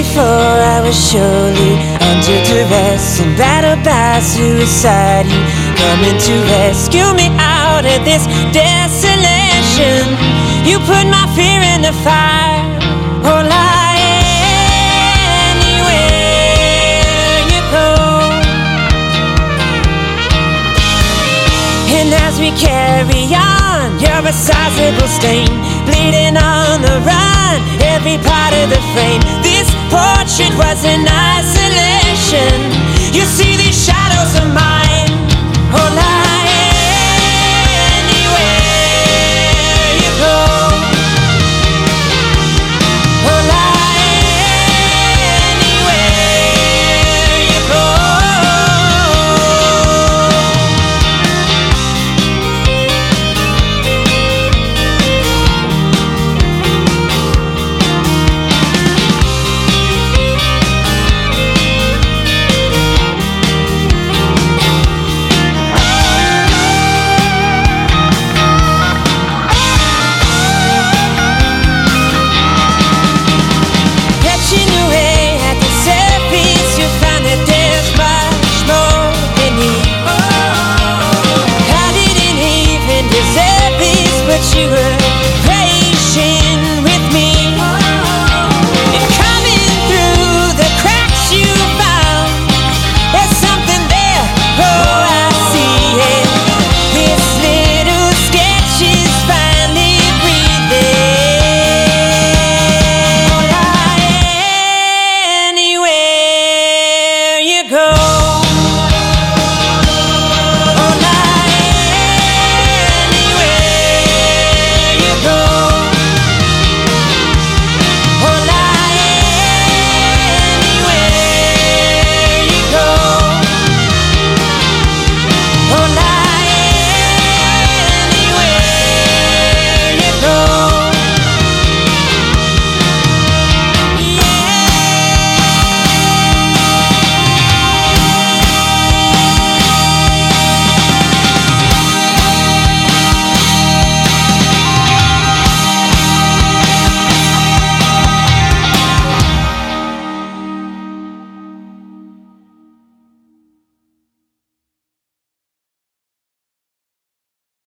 before I was surely under duress and battered by suicide. You coming to rescue me out of this desolation. You put my fear in the fire. Oh, lie anywhere you go. And as we carry on, you're a sizable stain, bleeding on the run, every part of the frame. This portrait was in isolation. You see